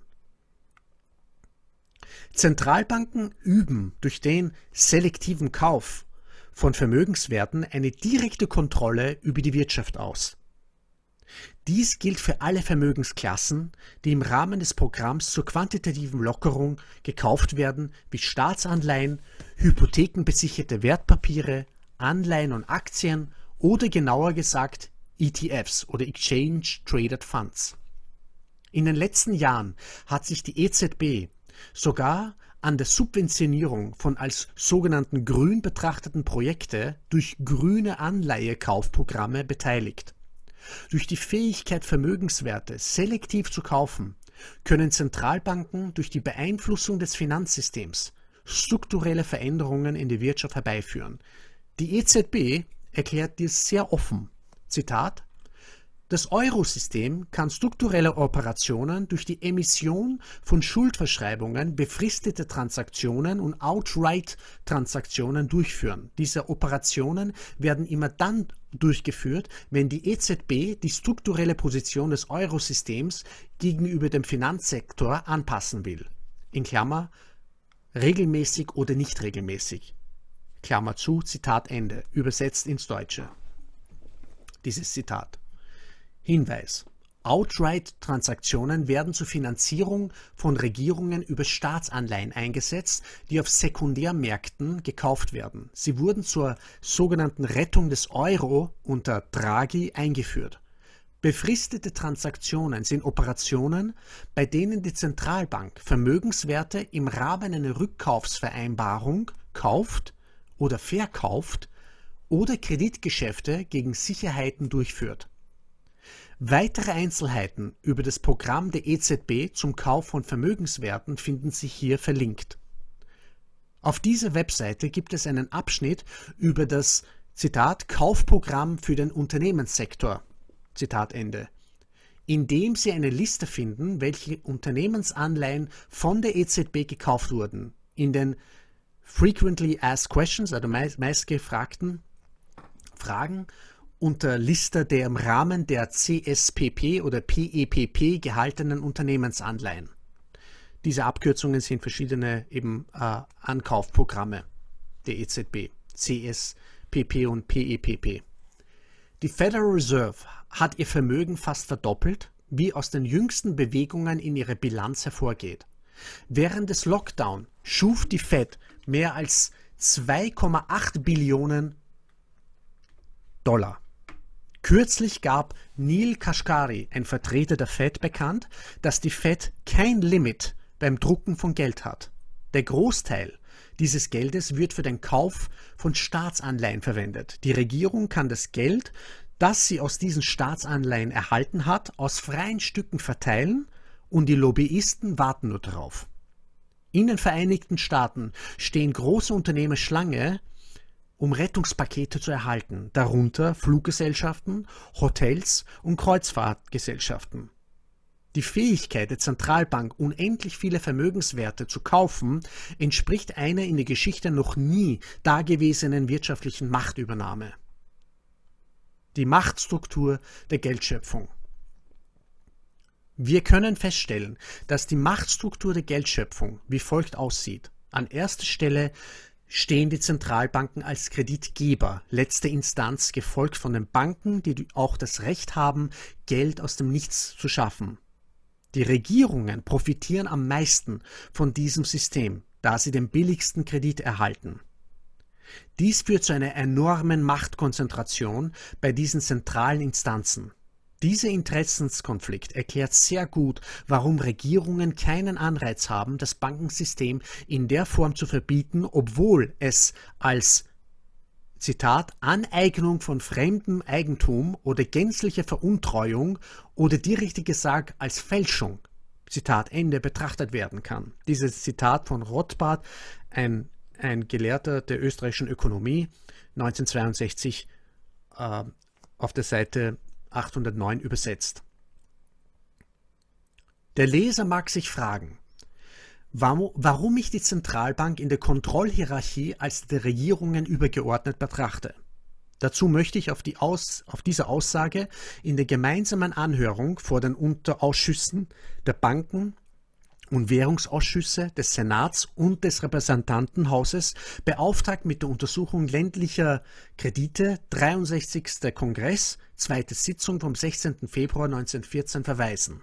Zentralbanken üben durch den selektiven Kauf von Vermögenswerten eine direkte Kontrolle über die Wirtschaft aus. Dies gilt für alle Vermögensklassen, die im Rahmen des Programms zur quantitativen Lockerung gekauft werden, wie Staatsanleihen, hypothekenbesicherte Wertpapiere, Anleihen und Aktien oder genauer gesagt ETFs oder Exchange Traded Funds. In den letzten Jahren hat sich die EZB sogar an der Subventionierung von als sogenannten grün betrachteten Projekte durch grüne Anleihekaufprogramme beteiligt. Durch die Fähigkeit, Vermögenswerte selektiv zu kaufen, können Zentralbanken durch die Beeinflussung des Finanzsystems strukturelle Veränderungen in die Wirtschaft herbeiführen. Die EZB erklärt dies sehr offen. Zitat: Das Eurosystem kann strukturelle Operationen durch die Emission von Schuldverschreibungen, befristete Transaktionen und Outright-Transaktionen durchführen. Diese Operationen werden immer dann durchgeführt, wenn die EZB die strukturelle Position des Eurosystems gegenüber dem Finanzsektor anpassen will. In Klammer, regelmäßig oder nicht regelmäßig. Klammer zu, Zitat Ende, übersetzt ins Deutsche. Dieses Zitat. Hinweis: Outright-Transaktionen werden zur Finanzierung von Regierungen über Staatsanleihen eingesetzt, die auf Sekundärmärkten gekauft werden. Sie wurden zur sogenannten Rettung des Euro unter Draghi eingeführt. Befristete Transaktionen sind Operationen, bei denen die Zentralbank Vermögenswerte im Rahmen einer Rückkaufsvereinbarung kauft oder verkauft oder Kreditgeschäfte gegen Sicherheiten durchführt. Weitere Einzelheiten über das Programm der EZB zum Kauf von Vermögenswerten finden sich hier verlinkt. Auf dieser Webseite gibt es einen Abschnitt über das Zitat Kaufprogramm für den Unternehmenssektor, Zitat Ende, in dem Sie eine Liste finden, welche Unternehmensanleihen von der EZB gekauft wurden. In den Frequently Asked Questions, also meistgefragten Fragen, unter Liste der im Rahmen der CSPP oder PEPP gehaltenen Unternehmensanleihen. Diese Abkürzungen sind verschiedene Ankaufprogramme der EZB, CSPP und PEPP. Die Federal Reserve hat ihr Vermögen fast verdoppelt, wie aus den jüngsten Bewegungen in ihrer Bilanz hervorgeht. Während des Lockdown schuf die Fed mehr als 2,8 Billionen Dollar. Kürzlich gab Neil Kashkari, ein Vertreter der Fed, bekannt, dass die Fed kein Limit beim Drucken von Geld hat. Der Großteil dieses Geldes wird für den Kauf von Staatsanleihen verwendet. Die Regierung kann das Geld, das sie aus diesen Staatsanleihen erhalten hat, aus freien Stücken verteilen und die Lobbyisten warten nur darauf. In den Vereinigten Staaten stehen große Unternehmen Schlange, um Rettungspakete zu erhalten, darunter Fluggesellschaften, Hotels und Kreuzfahrtgesellschaften. Die Fähigkeit der Zentralbank, unendlich viele Vermögenswerte zu kaufen, entspricht einer in der Geschichte noch nie dagewesenen wirtschaftlichen Machtübernahme. Die Machtstruktur der Geldschöpfung. Wir können feststellen, dass die Machtstruktur der Geldschöpfung wie folgt aussieht. An erster Stelle stehen die Zentralbanken als Kreditgeber, letzte Instanz, gefolgt von den Banken, die auch das Recht haben, Geld aus dem Nichts zu schaffen. Die Regierungen profitieren am meisten von diesem System, da sie den billigsten Kredit erhalten. Dies führt zu einer enormen Machtkonzentration bei diesen zentralen Instanzen. Dieser Interessenskonflikt erklärt sehr gut, warum Regierungen keinen Anreiz haben, das Bankensystem in der Form zu verbieten, obwohl es als Zitat Aneignung von fremdem Eigentum oder gänzliche Veruntreuung oder direkt gesagt als Fälschung, Zitat Ende, betrachtet werden kann. Dieses Zitat von Rothbard, ein Gelehrter der österreichischen Ökonomie, 1962 auf der Seite 809 übersetzt. Der Leser mag sich fragen, warum ich die Zentralbank in der Kontrollhierarchie als der Regierungen übergeordnet betrachte. Dazu möchte ich auf diese Aussage in der gemeinsamen Anhörung vor den Unterausschüssen der Banken- und Währungsausschüsse des Senats und des Repräsentantenhauses beauftragt mit der Untersuchung ländlicher Kredite 63. Kongress, zweite Sitzung vom 16. Februar 1914 verweisen.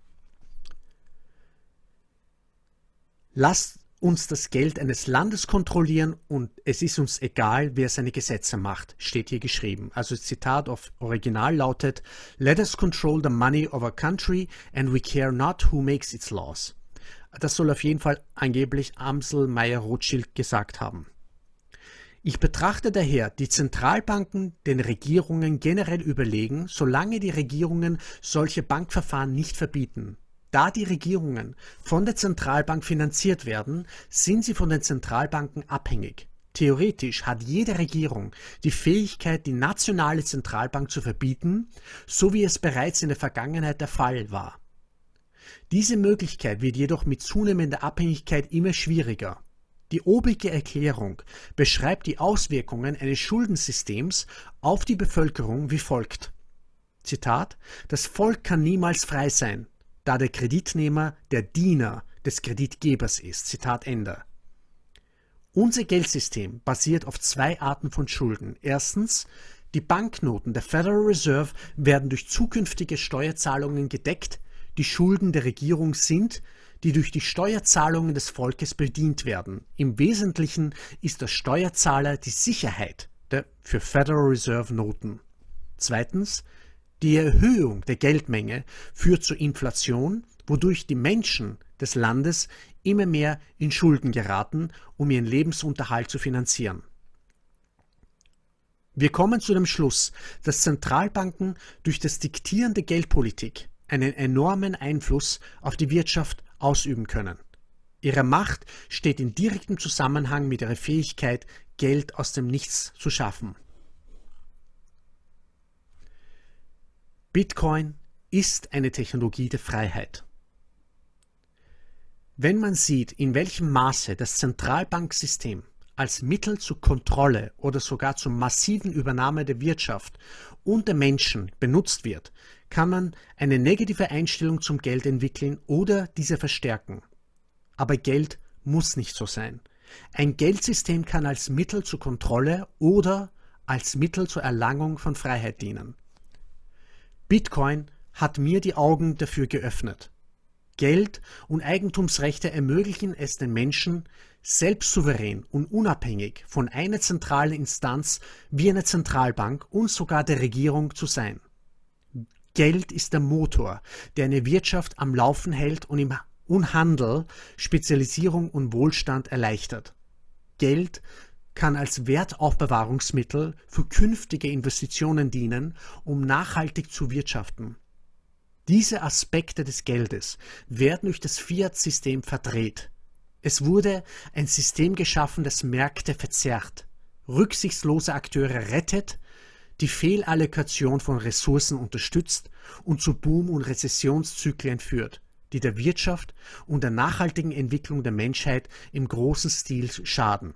Lasst uns das Geld eines Landes kontrollieren und es ist uns egal, wer seine Gesetze macht, steht hier geschrieben. Also das Zitat auf Original lautet: Let us control the money of our country and we care not who makes its laws. Das soll auf jeden Fall angeblich Amsel Meyer-Rothschild gesagt haben. Ich betrachte daher die Zentralbanken den Regierungen generell überlegen, solange die Regierungen solche Bankverfahren nicht verbieten. Da die Regierungen von der Zentralbank finanziert werden, sind sie von den Zentralbanken abhängig. Theoretisch hat jede Regierung die Fähigkeit, die nationale Zentralbank zu verbieten, so wie es bereits in der Vergangenheit der Fall war. Diese Möglichkeit wird jedoch mit zunehmender Abhängigkeit immer schwieriger. Die obige Erklärung beschreibt die Auswirkungen eines Schuldensystems auf die Bevölkerung wie folgt. Zitat: Das Volk kann niemals frei sein, da der Kreditnehmer der Diener des Kreditgebers ist. Zitat Ende. Unser Geldsystem basiert auf zwei Arten von Schulden. Erstens Die Banknoten der Federal Reserve werden durch zukünftige Steuerzahlungen gedeckt, die Schulden der Regierung sind, die durch die Steuerzahlungen des Volkes bedient werden. Im Wesentlichen ist der Steuerzahler die Sicherheit für Federal Reserve Noten. Zweitens, die Erhöhung der Geldmenge führt zur Inflation, wodurch die Menschen des Landes immer mehr in Schulden geraten, um ihren Lebensunterhalt zu finanzieren. Wir kommen zu dem Schluss, dass Zentralbanken durch das Diktieren der Geldpolitik einen enormen Einfluss auf die Wirtschaft ausüben können. Ihre Macht steht in direktem Zusammenhang mit ihrer Fähigkeit, Geld aus dem Nichts zu schaffen. Bitcoin ist eine Technologie der Freiheit. Wenn man sieht, in welchem Maße das Zentralbanksystem als Mittel zur Kontrolle oder sogar zur massiven Übernahme der Wirtschaft und der Menschen benutzt wird, kann man eine negative Einstellung zum Geld entwickeln oder diese verstärken. Aber Geld muss nicht so sein. Ein Geldsystem kann als Mittel zur Kontrolle oder als Mittel zur Erlangung von Freiheit dienen. Bitcoin hat mir die Augen dafür geöffnet. Geld und Eigentumsrechte ermöglichen es den Menschen, selbst souverän und unabhängig von einer zentralen Instanz wie einer Zentralbank und sogar der Regierung zu sein. Geld ist der Motor, der eine Wirtschaft am Laufen hält und im Handel Spezialisierung und Wohlstand erleichtert. Geld kann als Wertaufbewahrungsmittel für künftige Investitionen dienen, um nachhaltig zu wirtschaften. Diese Aspekte des Geldes werden durch das Fiat-System verdreht. Es wurde ein System geschaffen, das Märkte verzerrt, rücksichtslose Akteure rettet, die Fehlallokation von Ressourcen unterstützt und zu Boom- und Rezessionszyklen führt, die der Wirtschaft und der nachhaltigen Entwicklung der Menschheit im großen Stil schaden.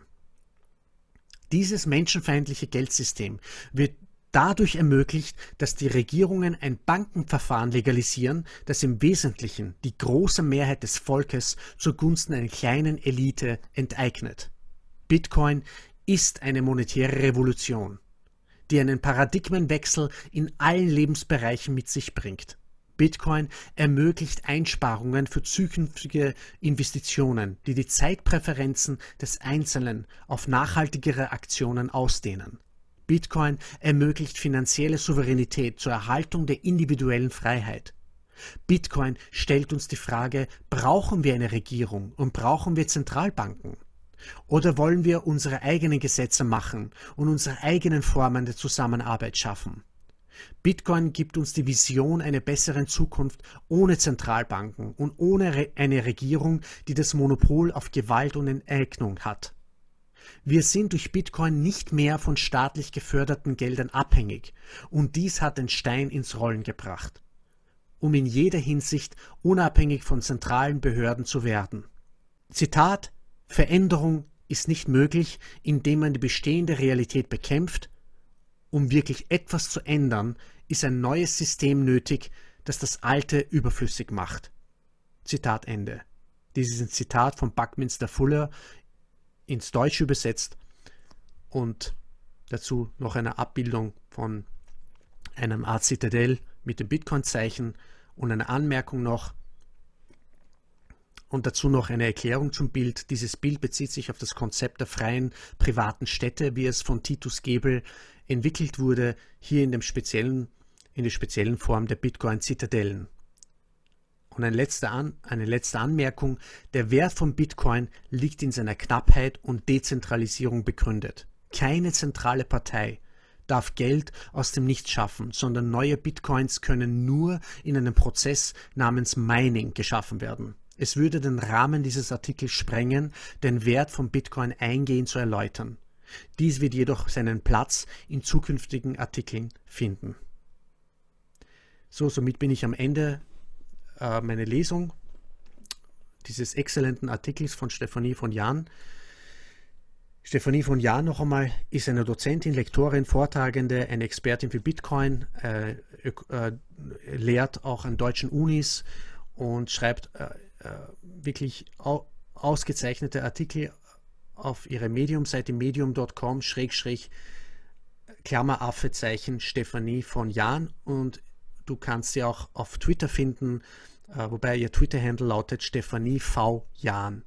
Dieses menschenfeindliche Geldsystem wird dadurch ermöglicht, dass die Regierungen ein Bankenverfahren legalisieren, das im Wesentlichen die große Mehrheit des Volkes zugunsten einer kleinen Elite enteignet. Bitcoin ist eine monetäre Revolution, die einen Paradigmenwechsel in allen Lebensbereichen mit sich bringt. Bitcoin ermöglicht Einsparungen für zukünftige Investitionen, die die Zeitpräferenzen des Einzelnen auf nachhaltigere Aktionen ausdehnen. Bitcoin ermöglicht finanzielle Souveränität zur Erhaltung der individuellen Freiheit. Bitcoin stellt uns die Frage, brauchen wir eine Regierung und brauchen wir Zentralbanken? Oder wollen wir unsere eigenen Gesetze machen und unsere eigenen Formen der Zusammenarbeit schaffen? Bitcoin gibt uns die Vision einer besseren Zukunft ohne Zentralbanken und ohne eine Regierung, die das Monopol auf Gewalt und Enteignung hat. Wir sind durch Bitcoin nicht mehr von staatlich geförderten Geldern abhängig und dies hat den Stein ins Rollen gebracht, um in jeder Hinsicht unabhängig von zentralen Behörden zu werden. Zitat: Veränderung ist nicht möglich, indem man die bestehende Realität bekämpft. Um wirklich etwas zu ändern, ist ein neues System nötig, das das alte überflüssig macht. Zitat Ende. Dies ist ein Zitat von Buckminster Fuller ins Deutsche übersetzt und dazu noch eine Abbildung von einem Art Zitadell mit dem Bitcoin-Zeichen und eine Anmerkung noch und dazu noch eine Erklärung zum Bild. Dieses Bild bezieht sich auf das Konzept der freien privaten Städte, wie es von Titus Gebel entwickelt wurde, hier in der speziellen Form der Bitcoin-Zitadellen. Und eine letzte Anmerkung, der Wert von Bitcoin liegt in seiner Knappheit und Dezentralisierung begründet. Keine zentrale Partei darf Geld aus dem Nichts schaffen, sondern neue Bitcoins können nur in einem Prozess namens Mining geschaffen werden. Es würde den Rahmen dieses Artikels sprengen, den Wert von Bitcoin eingehend zu erläutern. Dies wird jedoch seinen Platz in zukünftigen Artikeln finden. Somit bin ich am Ende meiner Lesung dieses exzellenten Artikels von Stefanie von Jahn. Stefanie von Jahn noch einmal ist eine Dozentin, Lektorin, Vortragende, eine Expertin für Bitcoin, lehrt auch an deutschen Unis und schreibt wirklich ausgezeichnete Artikel auf ihrer Medium-Seite medium.com/Christian Klammeraffezeichen Stefanie von Jahn, und du kannst sie auch auf Twitter finden, wobei ihr Twitter-Handle lautet Stefanie V. Jahn.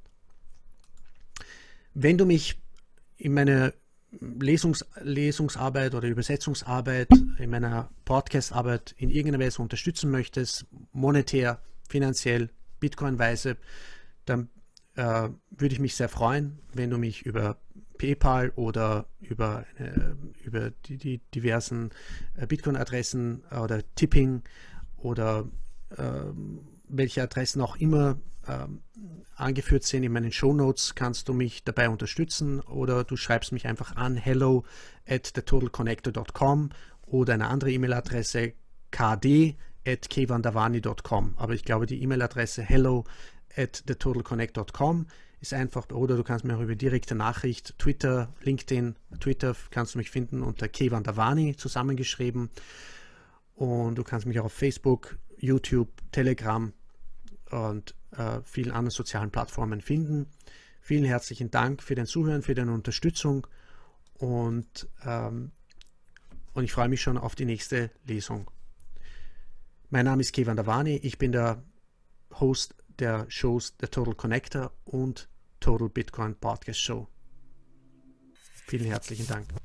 Wenn du mich in meiner Lesungsarbeit oder Übersetzungsarbeit, in meiner Podcastarbeit in irgendeiner Weise unterstützen möchtest, monetär, finanziell, Bitcoin-weise, dann würde ich mich sehr freuen, wenn du mich über PayPal oder über die diversen Bitcoin-Adressen oder Tipping oder welche Adressen auch immer angeführt sind in meinen Shownotes, kannst du mich dabei unterstützen, oder du schreibst mich einfach an hello@thetotalconnector.com oder eine andere E-Mail-Adresse kd@kevandavani.com. Aber ich glaube, die E-Mail-Adresse hello@thetotalconnect.com ist einfach, oder du kannst mir auch über direkte Nachricht, Twitter, LinkedIn, Twitter kannst du mich finden unter Kevandavani zusammengeschrieben, und du kannst mich auch auf Facebook, YouTube, Telegram und vielen anderen sozialen Plattformen finden. Vielen herzlichen Dank für dein Zuhören, für deine Unterstützung, und ich freue mich schon auf die nächste Lesung. Mein Name ist Kevandavani, ich bin der Host der Shows The Total Connector und Total Bitcoin Podcast Show. Vielen herzlichen Dank.